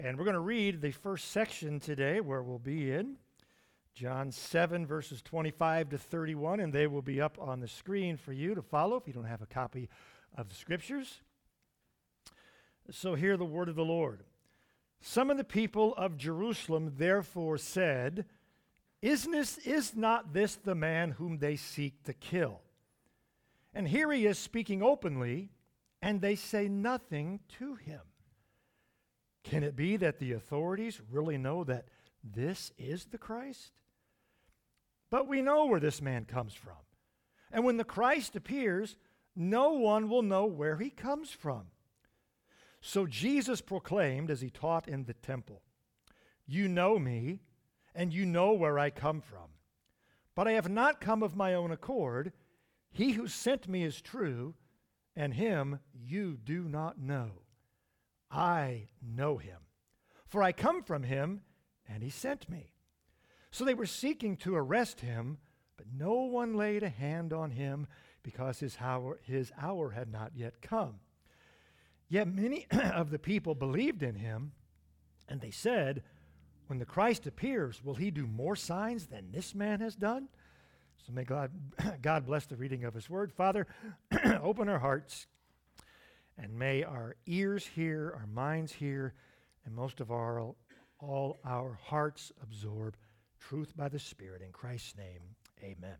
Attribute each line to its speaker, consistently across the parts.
Speaker 1: And we're going to read the first section today where we'll be in John 7, verses 25 to 31, and they will be up on the screen for you to follow if you don't have a copy of the Scriptures. So hear the word of the Lord. Some of the people of Jerusalem therefore said, Is not this the man whom they seek to kill? And here he is speaking openly, and they say nothing to him. Can it be that the authorities really know that this is the Christ? But we know where this man comes from. And when the Christ appears, no one will know where he comes from. So Jesus proclaimed as he taught in the temple, You know me, and you know where I come from. But I have not come of my own accord. He who sent me is true, and him you do not know. I know him, for I come from him, and he sent me. So they were seeking to arrest him, but no one laid a hand on him, because his hour had not yet come. Yet many of the people believed in him, and they said, When the Christ appears, will he do more signs than this man has done? So may God bless the reading of his word. Father, open our hearts, and may our ears hear, our minds hear, and most of all our hearts absorb truth by the Spirit. In Christ's name, amen.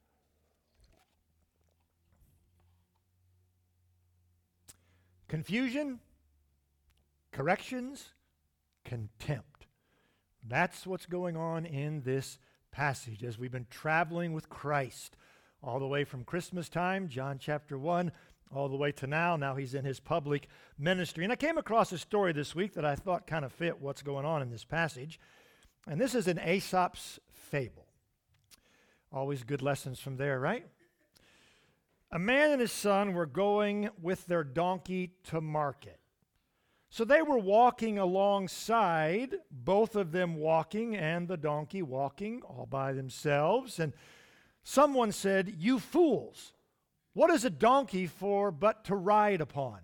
Speaker 1: Confusion, corrections, contempt. That's what's going on in this passage as we've been traveling with Christ all the way from Christmas time, John chapter 1, all the way to now. Now he's in his public ministry. And I came across a story this week that I thought kind of fit what's going on in this passage. And this is an Aesop's fable. Always good lessons from there, right? A man and his son were going with their donkey to market. So they were walking alongside, both of them walking and the donkey walking all by themselves. And someone said, You fools, what is a donkey for but to ride upon?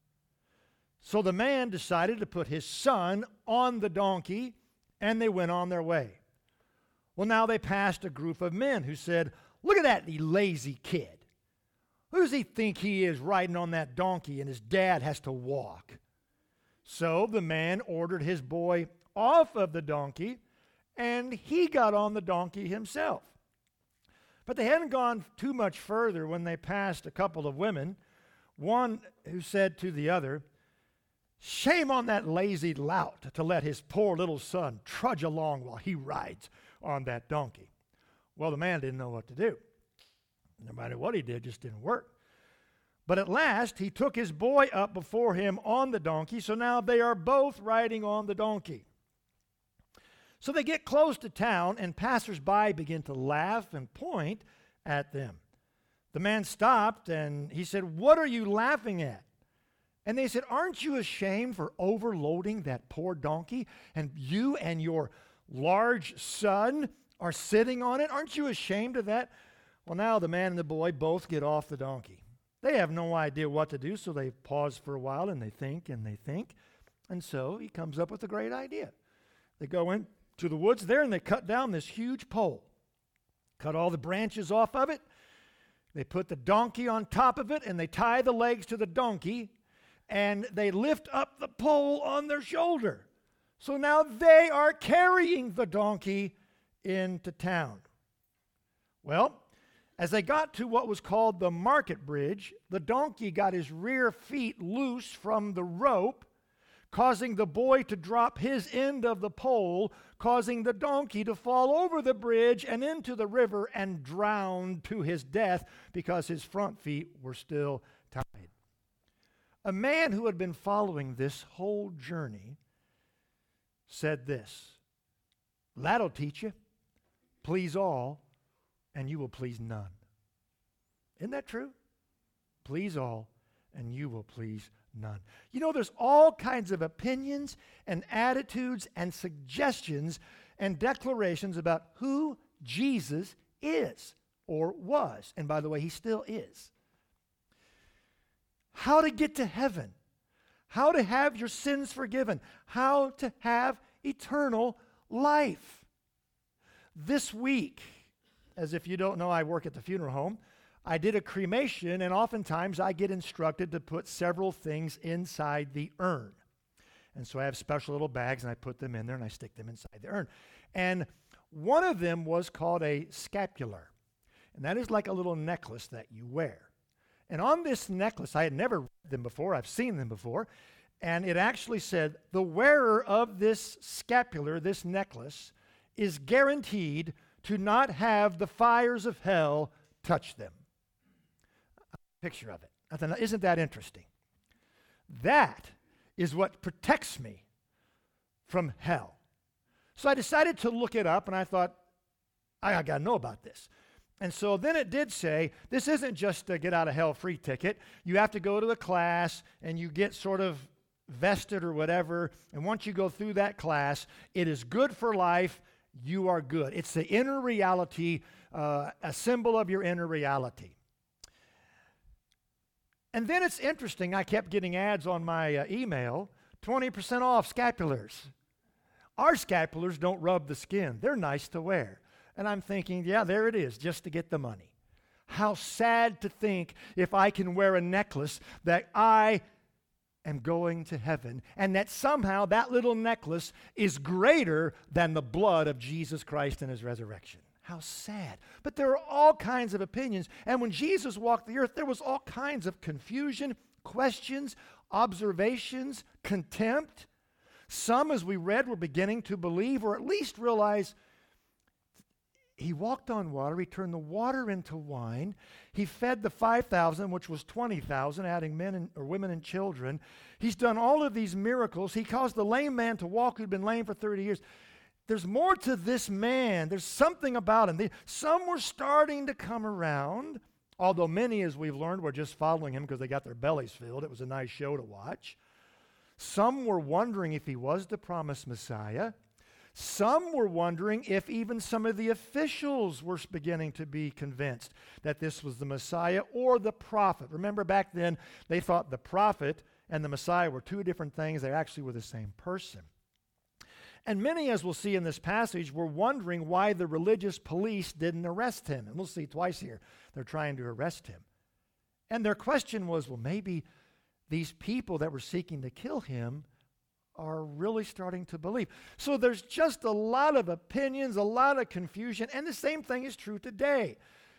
Speaker 1: So the man decided to put his son on the donkey, and they went on their way. Well, now they passed a group of men who said, Look at that lazy kid. Who does he think he is riding on that donkey and his dad has to walk? So the man ordered his boy off of the donkey, and he got on the donkey himself. But they hadn't gone too much further when they passed a couple of women, one who said to the other, Shame on that lazy lout to let his poor little son trudge along while he rides on that donkey. Well, the man didn't know what to do. No matter what he did, it just didn't work. But at last, he took his boy up before him on the donkey, so now they are both riding on the donkey. So they get close to town, and passers-by begin to laugh and point at them. The man stopped, and he said, What are you laughing at? And they said, Aren't you ashamed for overloading that poor donkey? And you and your large son are sitting on it? Aren't you ashamed of that? Well, now the man and the boy both get off the donkey. They have no idea what to do, so they pause for a while, and they think, and so he comes up with a great idea. They go into the woods there, and they cut down this huge pole, cut all the branches off of it. They put the donkey on top of it, and they tie the legs to the donkey, and they lift up the pole on their shoulder. So now they are carrying the donkey into town. Well, as they got to what was called the market bridge, the donkey got his rear feet loose from the rope, causing the boy to drop his end of the pole, causing the donkey to fall over the bridge and into the river and drown to his death because his front feet were still tied. A man who had been following this whole journey said this, That'll teach you. Please all, and you will please none. Isn't that true? Please all, and you will please none. You know, there's all kinds of opinions and attitudes and suggestions and declarations about who Jesus is or was. And by the way, he still is. How to get to heaven. how to have your sins forgiven, how to have eternal life. This week, as if you don't know, I work at the funeral home. I did a cremation, and oftentimes I get instructed to put several things inside the urn. And so I have special little bags, and I put them in there, and I stick them inside the urn. And one of them was called a scapular. And that is like a little necklace that you wear. And on this necklace, I had never read them before. I've seen them before. And it actually said, the wearer of this scapular, this necklace, is guaranteed to not have the fires of hell touch them. A picture of it. I thought, isn't that interesting? That is what protects me from hell. So I decided to look it up, and I thought, I got to know about this. And so then it did say, this isn't just a get out of hell free ticket. You have to go to a class, and you get sort of vested or whatever. And once you go through that class, it is good for life. You are good. It's the inner reality, a symbol of your inner reality. And then it's interesting, I kept getting ads on my email, 20% off scapulars. Our scapulars don't rub the skin. They're nice to wear. And I'm thinking, yeah, there it is, just to get the money. How sad to think if I can wear a necklace that I am going to heaven, and that somehow that little necklace is greater than the blood of Jesus Christ and his resurrection. How sad. But there are all kinds of opinions. And when Jesus walked the earth, there was all kinds of confusion, questions, observations, contempt. Some, as we read, were beginning to believe or at least realize he walked on water. He turned the water into wine. He fed the 5,000, which was 20,000, adding men or women and children. He's done all of these miracles. He caused the lame man to walk who'd been lame for 30 years. There's more to this man. There's something about him. Some were starting to come around, although many, as we've learned, were just following him because they got their bellies filled. It was a nice show to watch. Some were wondering if he was the promised Messiah. Some were wondering if even some of the officials were beginning to be convinced that this was the Messiah or the prophet. Remember, back then, they thought the prophet and the Messiah were two different things. They actually were the same person. And many, as we'll see in this passage, were wondering why the religious police didn't arrest him. And we'll see twice here, they're trying to arrest him. And their question was, well, maybe these people that were seeking to kill him are really starting to believe. So there's just a lot of opinions, a lot of confusion, and the same thing is true today.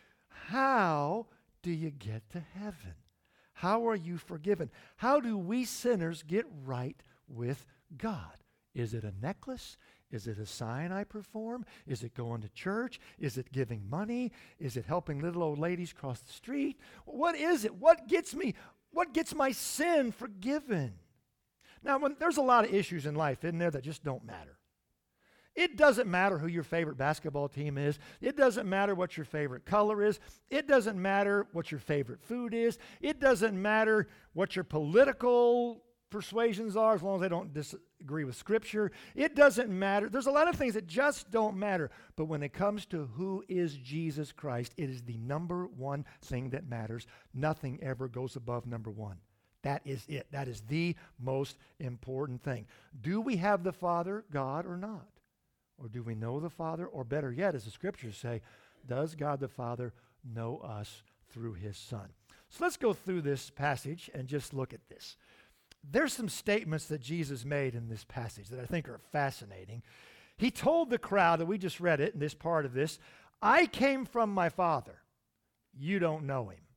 Speaker 1: How do you get to heaven? How are you forgiven? How do we sinners get right with God? Is it a necklace? Is it a sign I perform? Is it going to church? Is it giving money? Is it helping little old ladies cross the street? What is it? What gets my sin forgiven? Now, there's a lot of issues in life, isn't there, that just don't matter. It doesn't matter who your favorite basketball team is. It doesn't matter what your favorite color is. It doesn't matter what your favorite food is. It doesn't matter what your political persuasions are, as long as they don't disagree with Scripture. It doesn't matter. There's a lot of things that just don't matter. But when it comes to who is Jesus Christ, it is the number one thing that matters. Nothing ever goes above number one. That is it. That is the most important thing. Do we have the Father, God, or not? Or do we know the Father? Or better yet, as the Scriptures say, does God the Father know us through his Son? So let's go through this passage and just look at this. There's some statements that Jesus made in this passage that I think are fascinating. He told the crowd, that we just read it in this part of this, I came from my Father. You don't know him.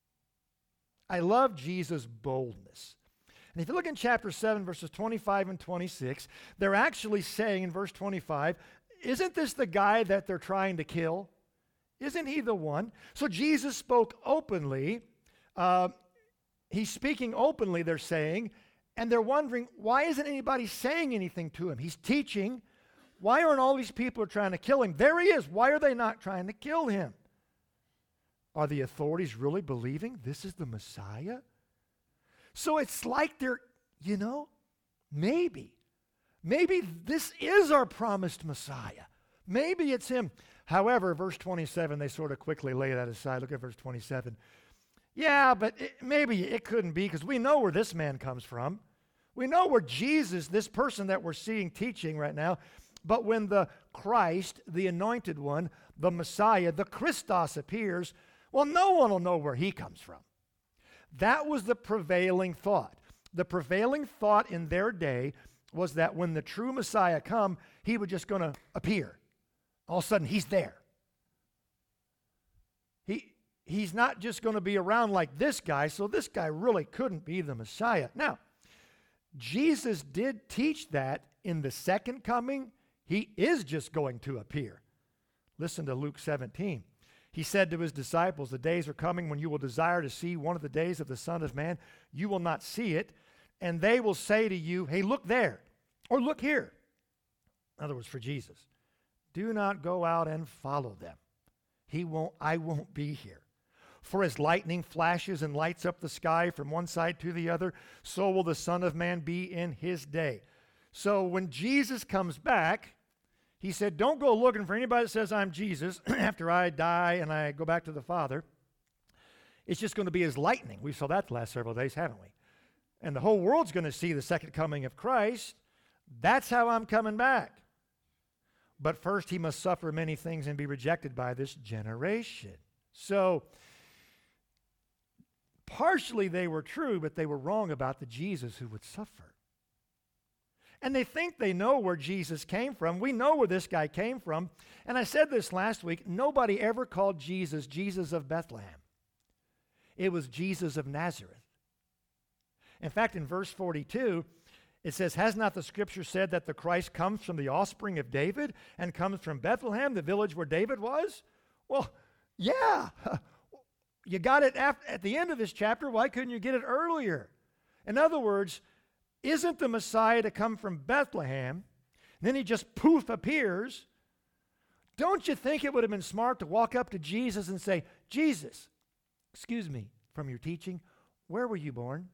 Speaker 1: I love Jesus' boldness. And if you look in chapter 7, verses 25 and 26, they're actually saying in verse 25, isn't this the guy that they're trying to kill? Isn't he the one? So Jesus spoke openly. He's speaking openly, they're saying, and they're wondering, why isn't anybody saying anything to him? He's teaching. Why aren't all these people trying to kill him? There he is. Why are they not trying to kill him? Are the authorities really believing this is the Messiah? So it's like they're, maybe this is our promised Messiah. Maybe it's him. However, verse 27, they sort of quickly lay that aside. Look at verse 27. Yeah, but maybe it couldn't be because we know where this man comes from. We know where Jesus, this person that we're seeing teaching right now, but when the Christ, the anointed one, the Messiah, the Christos appears, well, no one will know where he comes from. That was the prevailing thought. The prevailing thought in their day was that when the true Messiah come, he was just going to appear. All of a sudden, he's there. He's not just going to be around like this guy, so this guy really couldn't be the Messiah. Now, Jesus did teach that in the second coming, he is just going to appear. Listen to Luke 17. He said to his disciples, the days are coming when you will desire to see one of the days of the Son of Man. You will not see it, and they will say to you, hey, look there, or look here. In other words, for Jesus, do not go out and follow them. I won't be here. For as lightning flashes and lights up the sky from one side to the other, so will the Son of Man be in his day. So when Jesus comes back, he said, don't go looking for anybody that says I'm Jesus after I die and I go back to the Father. It's just going to be as lightning. We saw that the last several days, haven't we? And the whole world's going to see the second coming of Christ. That's how I'm coming back. But first he must suffer many things and be rejected by this generation. So, partially they were true, but they were wrong about the Jesus who would suffer. And they think they know where Jesus came from. We know where this guy came from. And I said this last week, nobody ever called Jesus Jesus of Bethlehem. It was Jesus of Nazareth. In fact, in verse 42, it says, has not the scripture said that the Christ comes from the offspring of David and comes from Bethlehem, the village where David was? Well, yeah. You got it at the end of this chapter. Why couldn't you get it earlier? In other words, isn't the Messiah to come from Bethlehem? And then he just poof appears. Don't you think it would have been smart to walk up to Jesus and say, Jesus, excuse me, from your teaching, where were you born?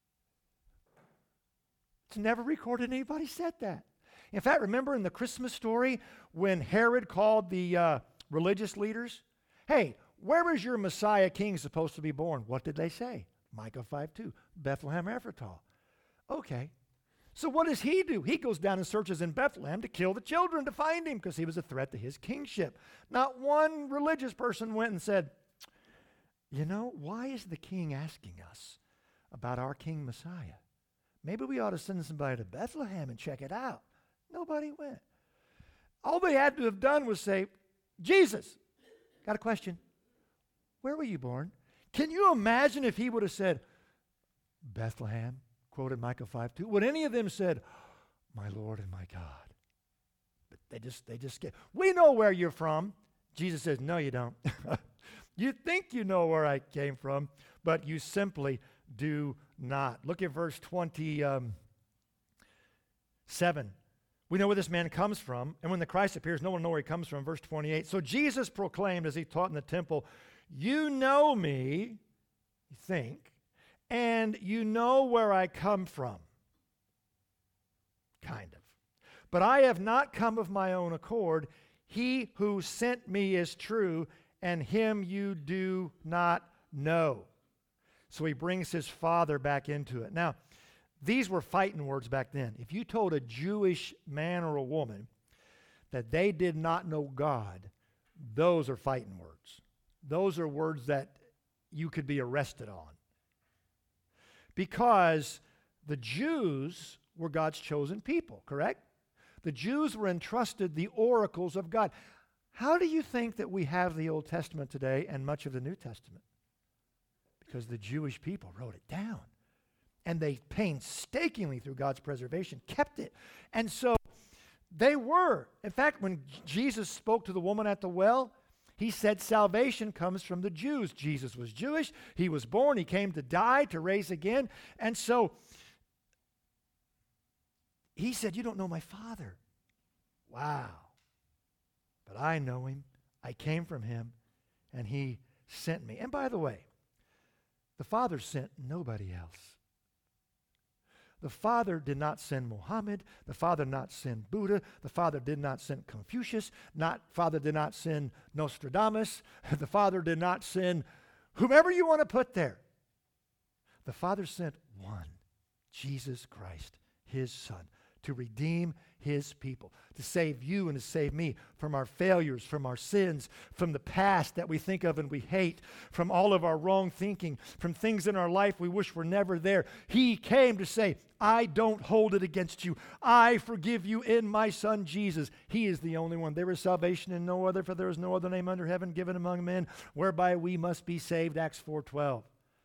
Speaker 1: It's never recorded anybody said that. In fact, remember in the Christmas story when Herod called the religious leaders? Hey, where is your Messiah king supposed to be born? What did they say? Micah 5:2, Bethlehem Ephratah. Okay. So what does he do? He goes down and searches in Bethlehem to kill the children to find him because he was a threat to his kingship. Not one religious person went and said, you know, why is the king asking us about our king Messiah? Maybe we ought to send somebody to Bethlehem and check it out. Nobody went. All they had to have done was say, Jesus, got a question. Where were you born? Can you imagine if he would have said, Bethlehem, quoted Micah 5:2? Would any of them said, my Lord and my God? But they just get, we know where you're from. Jesus says, no, you don't. You think you know where I came from, but you simply do not. Look at verse 27. We know where this man comes from, and when the Christ appears, no one knows where he comes from. Verse 28. So Jesus proclaimed as he taught in the temple, you know me, you think, and you know where I come from. Kind of. But I have not come of my own accord. He who sent me is true, and him you do not know. So he brings his Father back into it. Now, these were fighting words back then. If you told a Jewish man or a woman that they did not know God, those are fighting words. Those are words that you could be arrested on. Because the Jews were God's chosen people, correct? The Jews were entrusted the oracles of God. How do you think that we have the Old Testament today and much of the New Testament? Because the Jewish people wrote it down. And they painstakingly, through God's preservation, kept it. And so they were. In fact, when Jesus spoke to the woman at the well, he said salvation comes from the Jews. Jesus was Jewish. He was born. He came to die, to raise again. And so he said, you don't know my Father. Wow. But I know him. I came from him, and he sent me. And by the way, the Father sent nobody else. The Father did not send Muhammad. The Father did not send Buddha. The Father did not send Confucius. Father did not send Nostradamus. The Father did not send whomever you want to put there. The Father sent one, Jesus Christ, his Son, to redeem his people, to save you and to save me from our failures, from our sins, from the past that we think of and we hate, from all of our wrong thinking, from things in our life we wish were never there. He came to say, I don't hold it against you. I forgive you in my Son Jesus. He is the only one. There is salvation in no other, for there is no other name under heaven given among men whereby we must be saved. Acts 4:12.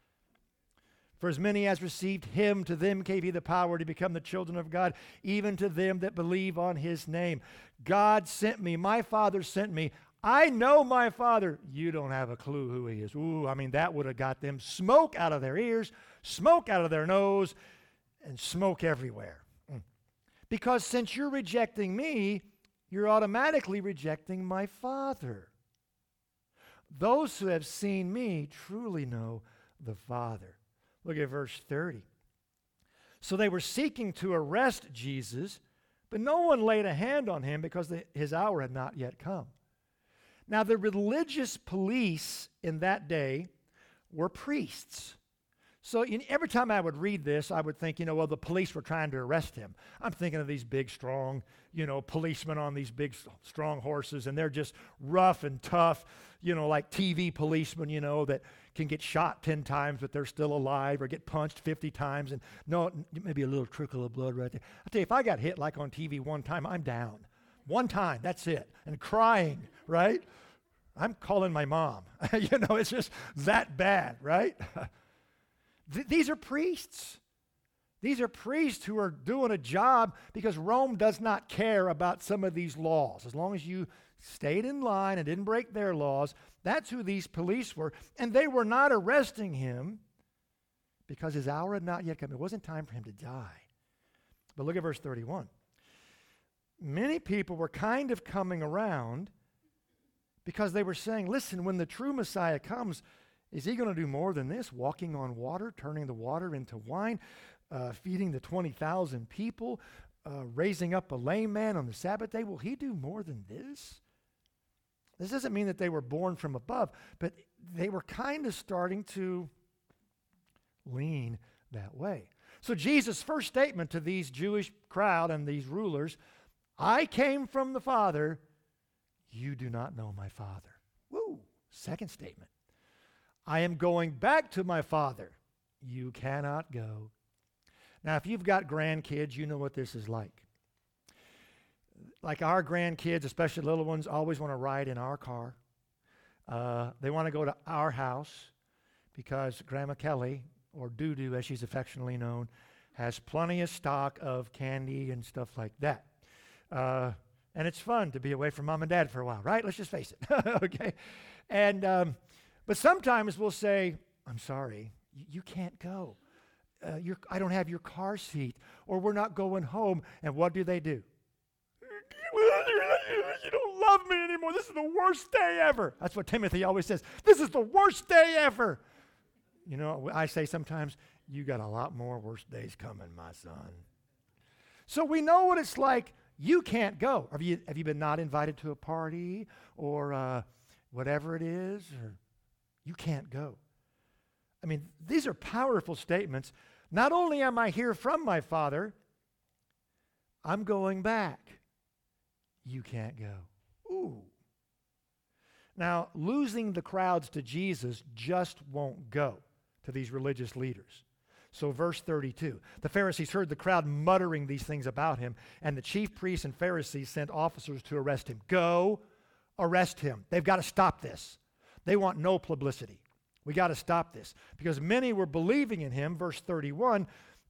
Speaker 1: For as many as received him, to them gave he the power to become the children of God, even to them that believe on his name. God sent me. My Father sent me. I know my Father. You don't have a clue who he is. Ooh, I mean, that would have got them smoke out of their ears, smoke out of their nose, and smoke everywhere. Because since you're rejecting me, you're automatically rejecting my Father. Those who have seen me truly know the Father. Look at verse 30. So they were seeking to arrest Jesus, but no one laid a hand on him because his hour had not yet come. Now, the religious police in that day were priests. So every time I would read this, I would think, well, the police were trying to arrest him. I'm thinking of these big, strong, policemen on these big, strong horses, and they're just rough and tough, like TV policemen, that can get shot 10 times, but they're still alive, or get punched 50 times, and maybe a little trickle of blood right there. I tell you, if I got hit like on TV one time, I'm down. One time, that's it, and crying, right? I'm calling my mom. It's just that bad, right? These are priests. These are priests who are doing a job because Rome does not care about some of these laws. As long as you stayed in line and didn't break their laws, that's who these police were. And they were not arresting him because his hour had not yet come. It wasn't time for him to die. But look at verse 31. Many people were kind of coming around because they were saying, listen, when the true Messiah comes, is he going to do more than this? Walking on water, turning the water into wine, feeding the 20,000 people, raising up a lame man on the Sabbath day? Will he do more than this? This doesn't mean that they were born from above, but they were kind of starting to lean that way. So Jesus' first statement to these Jewish crowd and these rulers, I came from the Father, you do not know my Father. Woo! Second statement. I am going back to my Father. You cannot go. Now, if you've got grandkids, you know what this is like. Like our grandkids, especially little ones, always want to ride in our car. They want to go to our house because Grandma Kelly, or Doo-Doo as she's affectionately known, has plenty of stock of candy and stuff like that. And it's fun to be away from Mom and Dad for a while, right? Let's just face it, okay? And but sometimes we'll say, I'm sorry, you can't go. I don't have your car seat, or we're not going home. And what do? You don't love me anymore. This is the worst day ever. That's what Timothy always says. This is the worst day ever. I say sometimes, you got a lot more worse days coming, my son. So we know what it's like. You can't go. Have you been not invited to a party or whatever it is? Or you can't go. I mean, these are powerful statements. Not only am I here from my Father, I'm going back. You can't go. Ooh. Now, losing the crowds to Jesus just won't go to these religious leaders. So verse 32, the Pharisees heard the crowd muttering these things about him, and the chief priests and Pharisees sent officers to arrest him. Go, arrest him. They've got to stop this. They want no publicity. We got to stop this. Because many were believing in him, verse 31,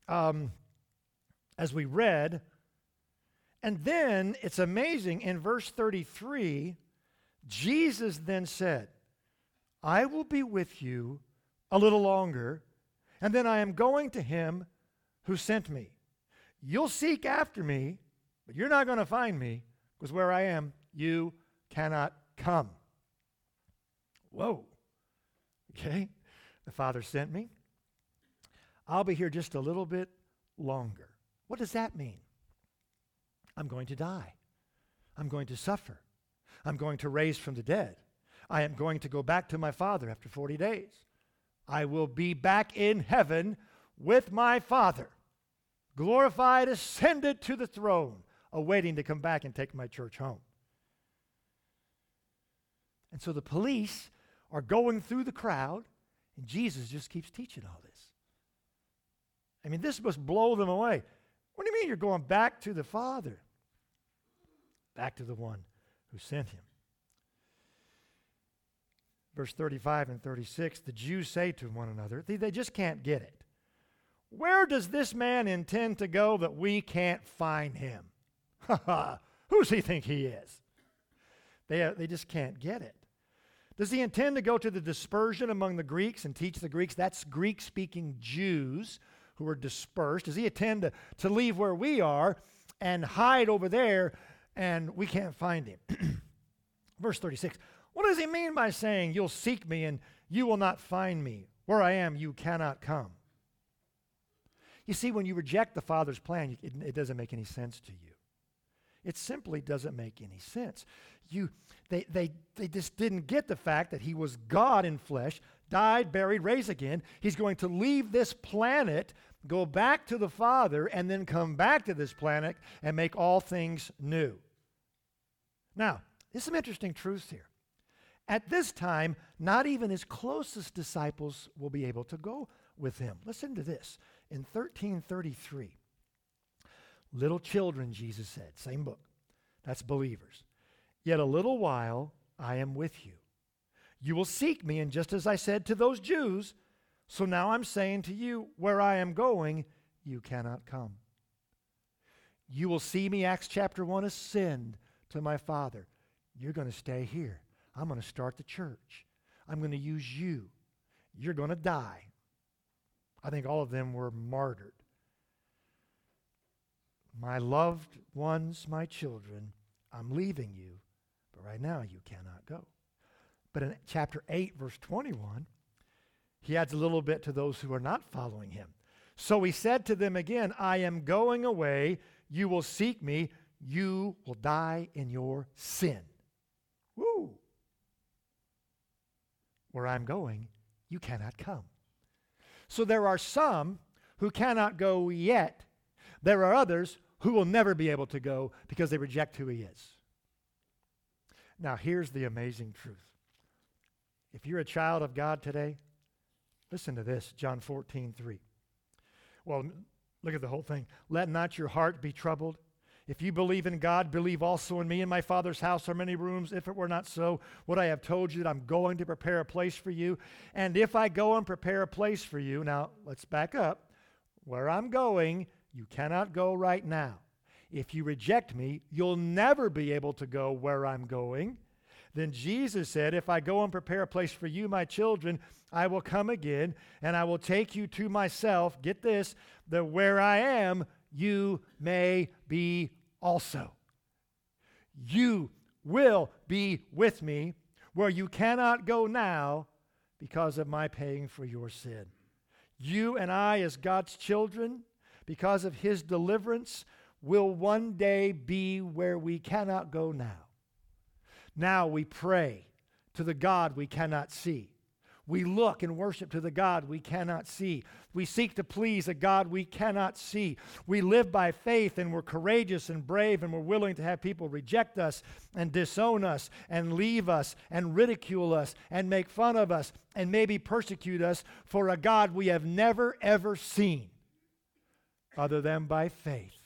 Speaker 1: as we read. And then, it's amazing, in verse 33, Jesus then said, I will be with you a little longer, and then I am going to him who sent me. You'll seek after me, but you're not going to find me, because where I am, you cannot come. Whoa. Okay. The Father sent me. I'll be here just a little bit longer. What does that mean? I'm going to die. I'm going to suffer. I'm going to raise from the dead. I am going to go back to my Father after 40 days. I will be back in heaven with my Father. glorified, ascended to the throne, awaiting to come back and take my church home. And so the police are going through the crowd, and Jesus just keeps teaching all this. I mean, this must blow them away. What do you mean you're going back to the Father? Back to the one who sent him. Verse 35 and 36, the Jews say to one another, they just can't get it. Where does this man intend to go that we can't find him? Who does he think he is? They just can't get it. Does he intend to go to the dispersion among the Greeks and teach the Greeks? That's Greek-speaking Jews who are dispersed. Does he intend to leave where we are and hide over there and we can't find him? Verse 36, what does he mean by saying, you'll seek me and you will not find me? Where I am, you cannot come. You see, when you reject the Father's plan, it doesn't make any sense to you. It simply doesn't make any sense. They just didn't get the fact that he was God in flesh, died, buried, raised again. He's going to leave this planet, go back to the Father, and then come back to this planet and make all things new. Now, there's some interesting truths here. At this time, not even his closest disciples will be able to go with him. Listen to this. In 1333, little children, Jesus said, same book, that's believers. Yet a little while I am with you. You will seek me, and just as I said to those Jews, so now I'm saying to you, where I am going, you cannot come. You will see me, Acts chapter 1, ascend to my Father. You're going to stay here. I'm going to start the church. I'm going to use you. You're going to die. I think all of them were martyred. My loved ones, my children, I'm leaving you, but right now you cannot go. But in chapter 8, verse 21, he adds a little bit to those who are not following him. So he said to them again, I am going away. You will seek me. You will die in your sin. Woo! Where I'm going, you cannot come. So there are some who cannot go yet. There are others who will never be able to go because they reject who he is. Now, here's the amazing truth. If you're a child of God today, listen to this, John 14:3. Well, look at the whole thing. Let not your heart be troubled. If you believe in God, believe also in me. In my Father's house are many rooms. If it were not so, would I have told you that I'm going to prepare a place for you? And if I go and prepare a place for you, now let's back up. Where I'm going, you cannot go right now. If you reject me, you'll never be able to go where I'm going. Then Jesus said, if I go and prepare a place for you, my children, I will come again, and I will take you to myself. Get this, that where I am, you may be also. You will be with me where you cannot go now because of my paying for your sin. You and I, as God's children, because of his deliverance, will one day be where we cannot go now. Now we pray to the God we cannot see. We look and worship to the God we cannot see. We seek to please a God we cannot see. We live by faith, and we're courageous and brave, and we're willing to have people reject us and disown us and leave us and ridicule us and make fun of us and maybe persecute us for a God we have never, ever seen other than by faith.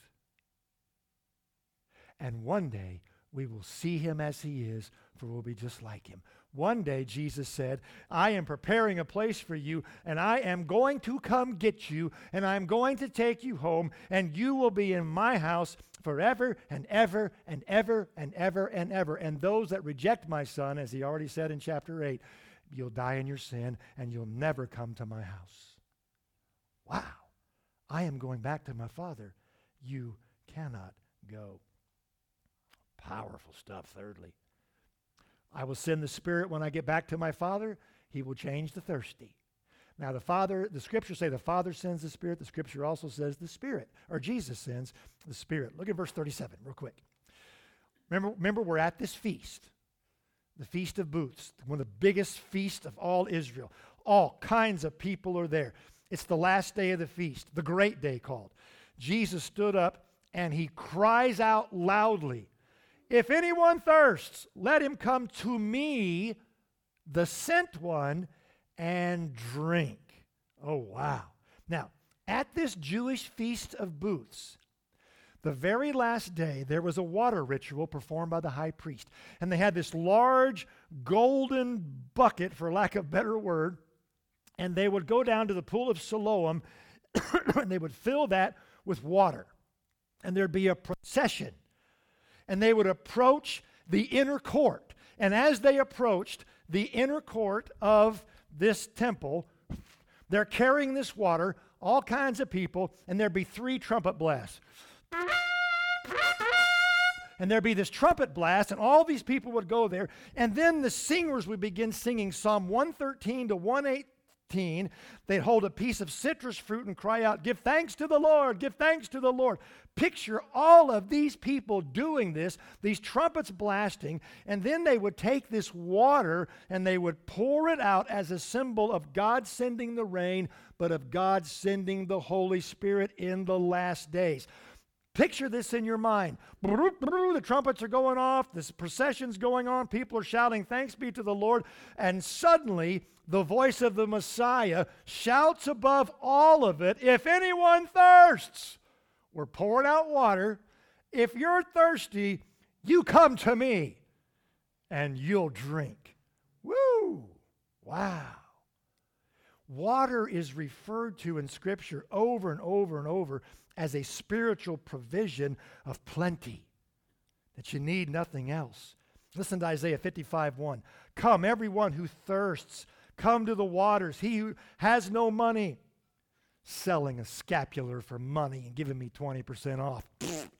Speaker 1: And one day we will see him as he is, for we'll be just like him. One day, Jesus said, I am preparing a place for you, and I am going to come get you, and I'm going to take you home, and you will be in my house forever and ever and ever and ever and ever. And those that reject my Son, as he already said in chapter 8, you'll die in your sin, and you'll never come to my house. Wow. I am going back to my Father. You cannot go. Powerful stuff, thirdly. I will send the Spirit when I get back to my Father. He will change the thirsty. Now the Scriptures say the Father sends the Spirit. The Scripture also says the Spirit, or Jesus sends the Spirit. Look at verse 37 real quick. Remember we're at this feast, the Feast of Booths, one of the biggest feasts of all Israel. All kinds of people are there. It's the last day of the feast, the great day called. Jesus stood up and he cries out loudly, "If anyone thirsts, let him come to me, the sent one, and drink." Oh, wow. Now, at this Jewish Feast of Booths, the very last day, there was a water ritual performed by the high priest. And they had this large golden bucket, for lack of a better word, and they would go down to the pool of Siloam, and they would fill that with water. And there'd be a procession. And they would approach the inner court. And as they approached the inner court of this temple, they're carrying this water, all kinds of people, and there'd be 3 trumpet blasts. And there'd be this trumpet blast, and all these people would go there. And then the singers would begin singing Psalm 113 to 118. They'd hold a piece of citrus fruit and cry out, "Give thanks to the Lord, give thanks to the Lord." Picture all of these people doing this, these trumpets blasting, and then they would take this water and they would pour it out as a symbol of God sending the rain, but of God sending the Holy Spirit in the last days. Picture this in your mind. The trumpets are going off, this procession's going on, people are shouting, "Thanks be to the Lord," and suddenly the voice of the Messiah shouts above all of it, "If anyone thirsts," we're pouring out water, "if you're thirsty, you come to me and you'll drink." Woo! Wow. Water is referred to in Scripture over and over and over as a spiritual provision of plenty, that you need nothing else. Listen to Isaiah 55:1. "Come, everyone who thirsts, come to the waters. He who has no money," selling a scapular for money and giving me 20% off.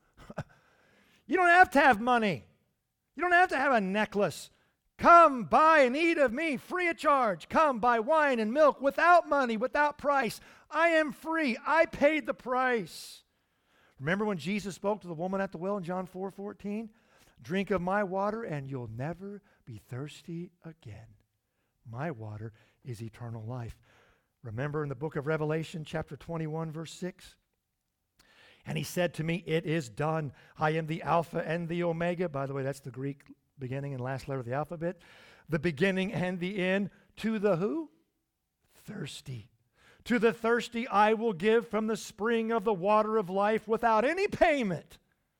Speaker 1: You don't have to have money. You don't have to have a necklace. "Come, buy and eat of me, free of charge. Come, buy wine and milk without money, without price. I am free. I paid the price." Remember when Jesus spoke to the woman at the well in John 4:14? "Drink of my water and you'll never be thirsty again. My water is eternal life." Remember in the book of Revelation, chapter 21, verse 6? "And he said to me, it is done. I am the Alpha and the Omega." By the way, that's the Greek beginning and last letter of the alphabet. "The beginning and the end." To the who? Thirsty. "To the thirsty I will give from the spring of the water of life without any payment."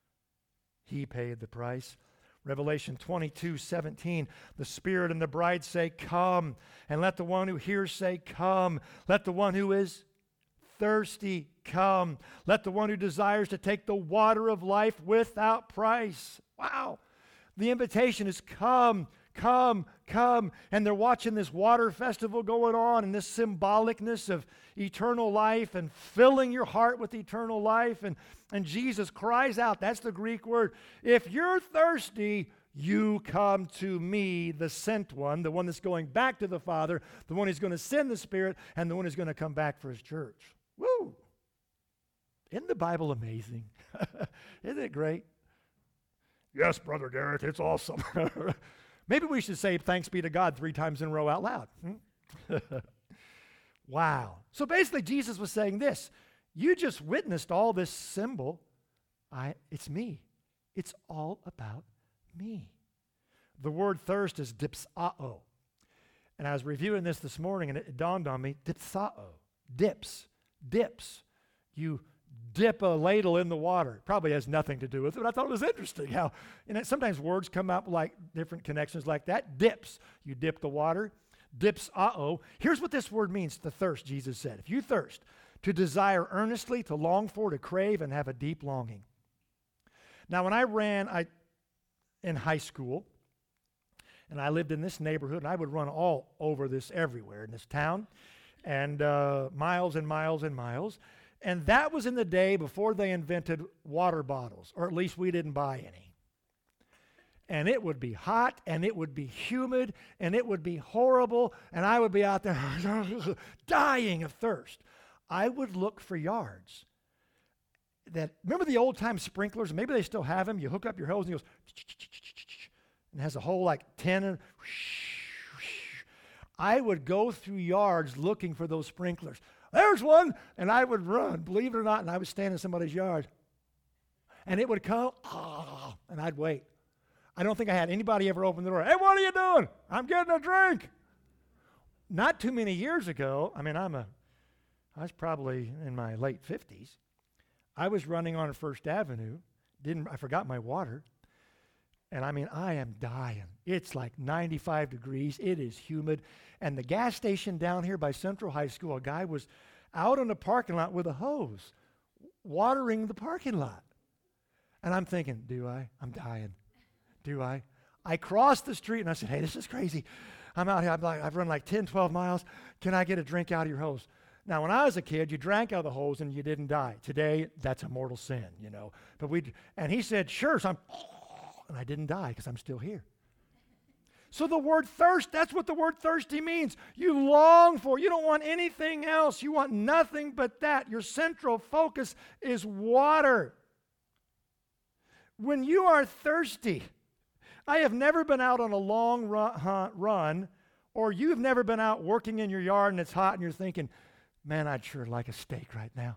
Speaker 1: He paid the price. Revelation 22:17. "The Spirit and the bride say, 'Come.' And let the one who hears say, 'Come.' Let the one who is thirsty come. Let the one who desires to take the water of life without price." Wow. The invitation is come, come, come. And they're watching this water festival going on and this symbolicness of eternal life and filling your heart with eternal life. And Jesus cries out, that's the Greek word, "If you're thirsty, you come to me, the sent one," the one that's going back to the Father, the one who's going to send the Spirit, and the one who's going to come back for his church. Woo! Isn't the Bible amazing? Isn't it great? "Yes, Brother Garrett, it's awesome." Maybe we should say thanks be to God 3 times in a row out loud. Wow. So basically Jesus was saying this: you just witnessed all this symbol. It's me. It's all about me. The word thirst is dipsao. And I was reviewing this morning and it dawned on me, dipsao, dips. You dip a ladle in the water. Probably has nothing to do with it, but I thought it was interesting how sometimes words come out like different connections like that. Dips. You dip the water. Dipsao. Here's what this word means, the thirst, Jesus said. If you thirst, to desire earnestly, to long for, to crave, and have a deep longing. Now, when I ran in high school, and I lived in this neighborhood, and I would run all over this everywhere in this town, and miles and miles and miles. And that was in the day before they invented water bottles, or at least we didn't buy any. And it would be hot, and it would be humid, and it would be horrible, and I would be out there dying of thirst. I would look for yards remember the old-time sprinklers? Maybe they still have them. You hook up your hose, and it goes, and it has a whole like 10, and I would go through yards looking for those sprinklers. there's one. And I would run, believe it or not, and I would stand in somebody's yard. And it would come, and I'd wait. I don't think I had anybody ever open the door. Hey, what are you doing? I'm getting a drink. Not too many years ago, I was probably in my late 50s. I was running on First Avenue. I forgot my water. And I am dying. It's like 95 degrees. It is humid. And the gas station down here by Central High School, a guy was out in the parking lot with a hose, watering the parking lot. And I'm thinking, do I? I'm dying. Do I? I crossed the street and I said, hey, this is crazy. I'm out here. I've run like 10, 12 miles. Can I get a drink out of your hose? Now, when I was a kid, you drank out of the hose and you didn't die. Today, that's a mortal sin, and he said, sure. So and I didn't die because I'm still here. So the word thirst, that's what the word thirsty means. You long for, you don't want anything else. You want nothing but that. Your central focus is water. When you are thirsty, I have never been out on a long run, or you've never been out working in your yard and it's hot and you're thinking, man, I'd sure like a steak right now.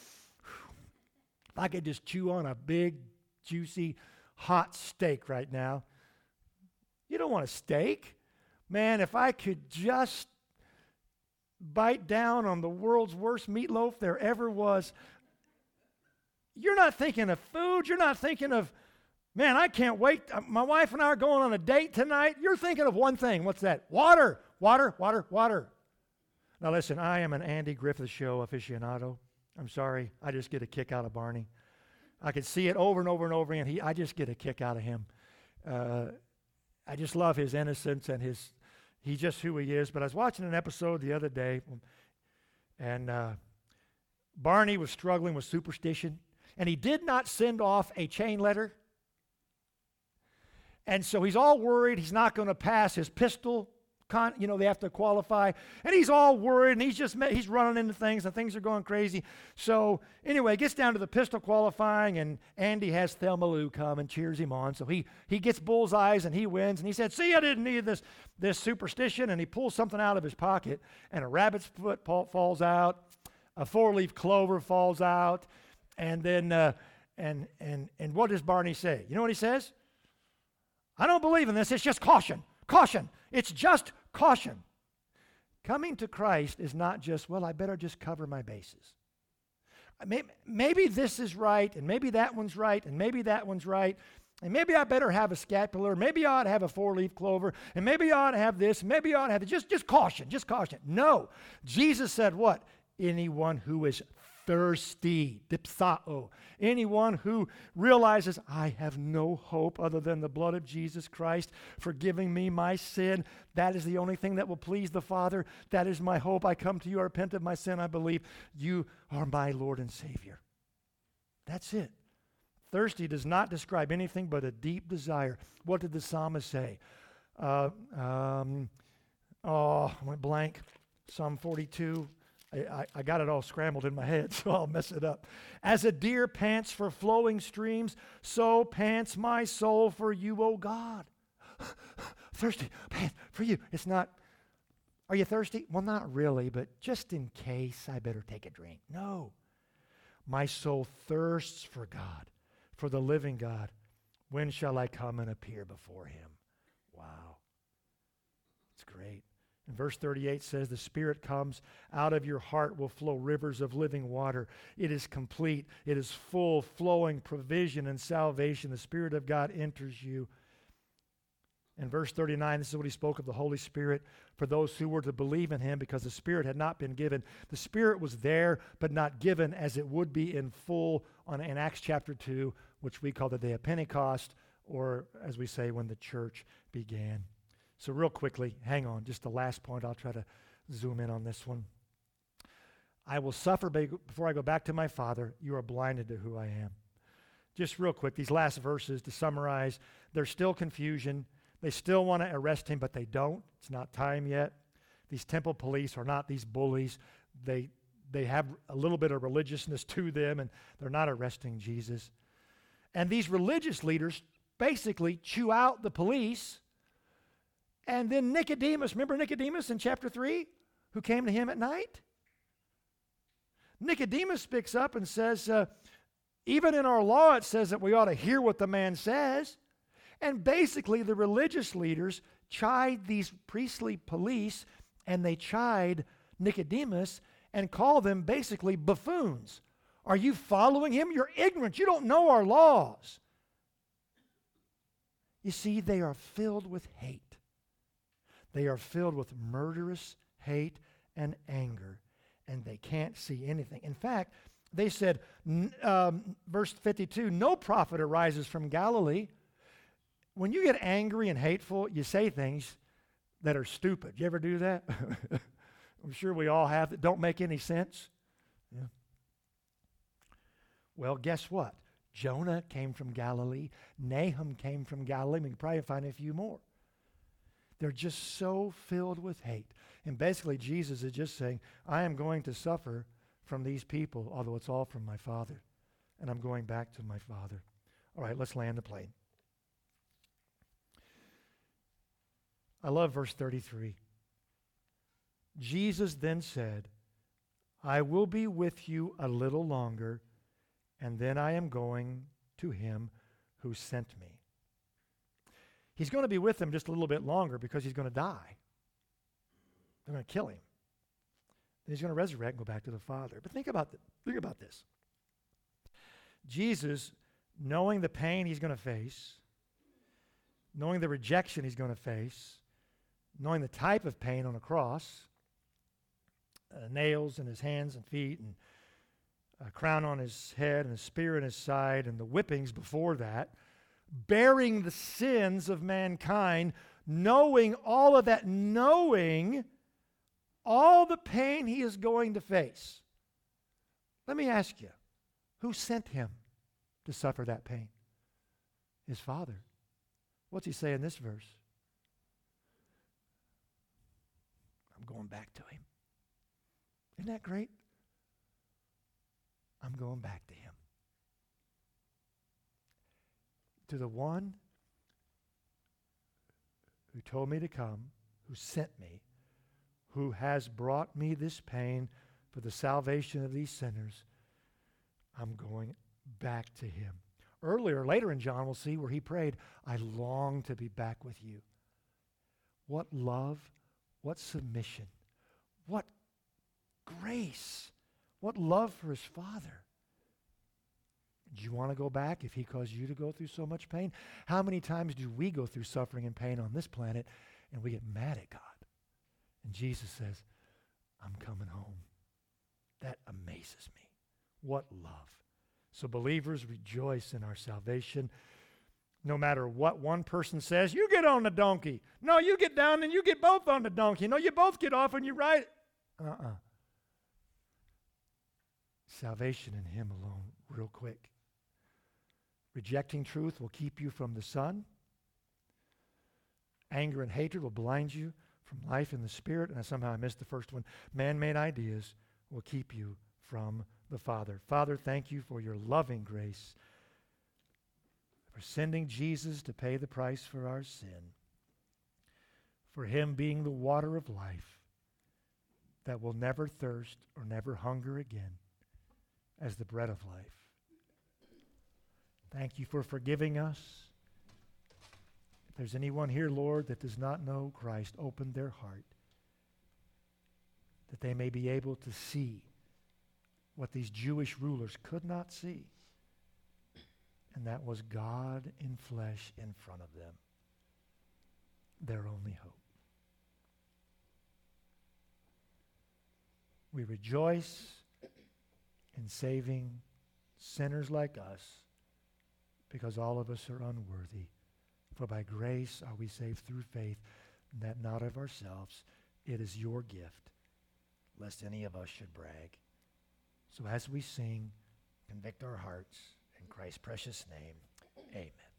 Speaker 1: If I could just chew on a big, juicy, hot steak right now. You don't want a steak. Man, if I could just bite down on the world's worst meatloaf there ever was. You're not thinking of food. You're not thinking of, man, I can't wait. My wife and I are going on a date tonight. You're thinking of one thing. What's that? Water, water, water, water. Now listen, I am an Andy Griffith Show aficionado. I'm sorry. I just get a kick out of Barney. I could see it over and over and over again. I just get a kick out of him. I just love his innocence and he's just who he is. But I was watching an episode the other day, and Barney was struggling with superstition, and he did not send off a chain letter. And so he's all worried he's not going to pass his pistol. They have to qualify. And he's all worried, and he's running into things, and things are going crazy. So anyway, it gets down to the pistol qualifying, and Andy has Thelma Lou come and cheers him on. So he gets bullseyes, and he wins. And he said, see, I didn't need this superstition. And he pulls something out of his pocket, and a rabbit's foot falls out. A four-leaf clover falls out. And then, and what does Barney say? You know what he says? I don't believe in this. It's just caution. Caution. It's just caution. Coming to Christ is not just, well, I better just cover my bases. Maybe this is right, and maybe that one's right, and maybe that one's right, and maybe I better have a scapular, maybe I ought to have a four-leaf clover, and maybe I ought to have this, maybe I ought to have it. Just caution, just caution. No. Jesus said what? Anyone who is thirsty, dipsao, anyone who realizes I have no hope other than the blood of Jesus Christ forgiving me my sin, that is the only thing that will please the Father. That is my hope. I come to you, I repent of my sin, I believe you are my Lord and Savior. That's it. Thirsty does not describe anything but a deep desire. What did the psalmist say? I went blank. Psalm 42. I got it all scrambled in my head, so I'll mess it up. As a deer pants for flowing streams, so pants my soul for you, O God. Thirsty, pant for you. It's not, are you thirsty? Well, not really, but just in case, I better take a drink. No. My soul thirsts for God, for the living God. When shall I come and appear before him? Wow. It's great. And verse 38 says, the Spirit comes, out of your heart will flow rivers of living water. It is complete. It is full, flowing provision and salvation. The Spirit of God enters you. In verse 39, this is what he spoke of the Holy Spirit for those who were to believe in him, because the Spirit had not been given. The Spirit was there, but not given as it would be in full in Acts chapter 2, which we call the day of Pentecost, or as we say, when the church began. So real quickly, hang on, just the last point. I'll try to zoom in on this one. I will suffer before I go back to my Father. You are blinded to who I am. Just real quick, these last verses to summarize, there's still confusion. They still want to arrest him, but they don't. It's not time yet. These temple police are not these bullies. They have a little bit of religiousness to them, and they're not arresting Jesus. And these religious leaders basically chew out the police. And then Nicodemus, remember Nicodemus in chapter 3, who came to him at night? Nicodemus picks up and says, even in our law it says that we ought to hear what the man says. And basically the religious leaders chide these priestly police, and they chide Nicodemus and call them basically buffoons. Are you following him? You're ignorant. You don't know our laws. You see, they are filled with hate. They are filled with murderous hate and anger, and they can't see anything. In fact, they said, verse 52, no prophet arises from Galilee. When you get angry and hateful, you say things that are stupid. You ever do that? I'm sure we all have that don't make any sense. Yeah. Well, guess what? Jonah came from Galilee. Nahum came from Galilee. We can probably find a few more. They're just so filled with hate. And basically, Jesus is just saying, I am going to suffer from these people, although it's all from my Father. And I'm going back to my Father. All right, let's land the plane. I love verse 33. Jesus then said, I will be with you a little longer, and then I am going to him who sent me. He's going to be with them just a little bit longer because he's going to die. They're going to kill him. Then he's going to resurrect and go back to the Father. But think about this. Jesus, knowing the pain he's going to face, knowing the rejection he's going to face, knowing the type of pain on a cross, nails in his hands and feet, and a crown on his head, and a spear in his side, and the whippings before that, bearing the sins of mankind, knowing all of that, knowing all the pain he is going to face. Let me ask you, who sent him to suffer that pain? His Father. What's he say in this verse? I'm going back to him. Isn't that great? I'm going back to him. To the one who told me to come, who sent me, who has brought me this pain for the salvation of these sinners, I'm going back to him. Later in John, we'll see where he prayed, I long to be back with you. What love, what submission, what grace, what love for his Father. Do you want to go back if he caused you to go through so much pain? How many times do we go through suffering and pain on this planet and we get mad at God? And Jesus says, I'm coming home. That amazes me. What love. So believers, rejoice in our salvation. No matter what one person says, you get on the donkey. No, you get down and you get both on the donkey. No, you both get off and you ride it. Salvation in him alone, real quick. Rejecting truth will keep you from the Son. Anger and hatred will blind you from life in the Spirit. And somehow I missed the first one. Man-made ideas will keep you from the Father. Father, thank you for your loving grace, for sending Jesus to pay the price for our sin, for him being the water of life that will never thirst or never hunger again, as the bread of life. Thank you for forgiving us. If there's anyone here, Lord, that does not know Christ, open their heart that they may be able to see what these Jewish rulers could not see, and that was God in flesh in front of them, their only hope. We rejoice in saving sinners like us because all of us are unworthy. For by grace are we saved through faith, and that not of ourselves. It is your gift, lest any of us should brag. So as we sing, convict our hearts. In Christ's precious name, amen.